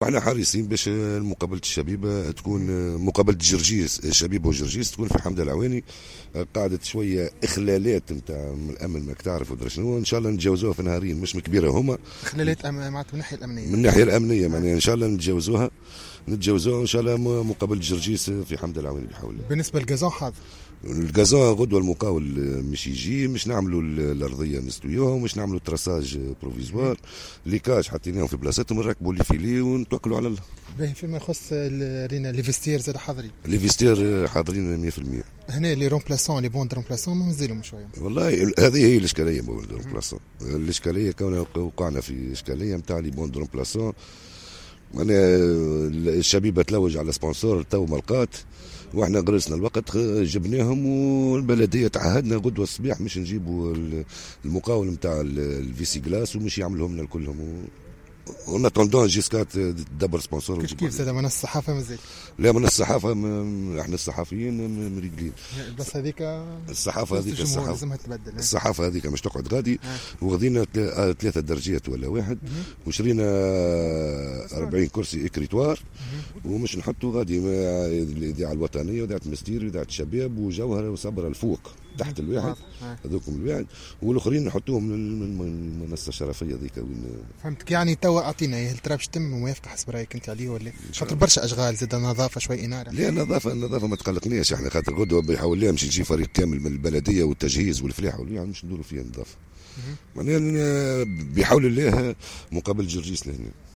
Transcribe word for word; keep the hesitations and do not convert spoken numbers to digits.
احنا حريصين باش مقابلة الشبيبة تكون مقابلة جرجيس شبيبة وجرجيس تكون في حمد العواني. قاعدة شوية إخلالات نتاع من الأمن ماك تعرف ودرا شنو، إن شاء الله نتجاوزوها في نهارين مش كبيرة هما. اخلالات معناتها من الناحية الأمنية. من الناحية الأمنية معناها إن شاء الله نتجاوزوها نتجاوزوها إن شاء الله مقابلة جرجيس في حمد العواني بحول الله. بالنسبة للجازون حاضر. الجازون غدوة المقاول مش يجي، مش نعملوا الأرضية نستويوها ومش نعملوا تراساج بروفيزوار، ليكاج حطيناهم في بلاصتهم نركبوا لي فيلي ونتوكلوا على الله. باهي فيما يخص رينا لي فيستير زاد حاضرين. لي فيستير حاضرين مية بالمية. هنا لي رومبلاسون لي بون رومبلاسون مازالهم شويه. والله هذه هي الاشكاليه بون رومبلاسون، الاشكاليه كوننا وقعنا في اشكاليه نتاع لي بون رومبلاسون. معناها الشبيبه تلوج على سبونسور تو ما لقات، واحنا غرسنا الوقت جبناهم والبلديه تعهدنا غدوه الصباح مش نجيبوا المقاول نتاع الفيسي جلاس ومش يعملهم لنا كلهم. قلنا توندون جيسكا تدبر سبونسور. كيف كيف زاد من الصحافه مازال؟ لا من الصحافه احنا الصحافيين مريقلين. بس هذيك الصحافه هذيك الصحافه لازمها تبدل. الصحافه هذيك مش تقعد غادي. وغدينا ثلاثه درجات ولا واحد وشرينا أربعين كرسي اكريتوار ومش نحطوا غادي الاذاعه الوطنيه واذاعه مستير واذاعه الشباب وجوهره وصبره الفوق تحت الواحد هذوكم الواحد والاخرين نحطوهم المنصه الشرفيه ذيك وين. فهمتك يعني توا اعطينا هل ترى باش تتم موافقه حسب رايك انت عليه ولا خاطر برشا اشغال زاد نظافه شوي اناره؟ لا النظافه النظافه ما تقلقنيش احنا خاطر غدوه بيحاول لها مش يجي فريق كامل من البلديه والتجهيز والفلاحه يعني مش ندوروا فيها النظافه. معناها بحول الله مقابل جرجيس لهنا.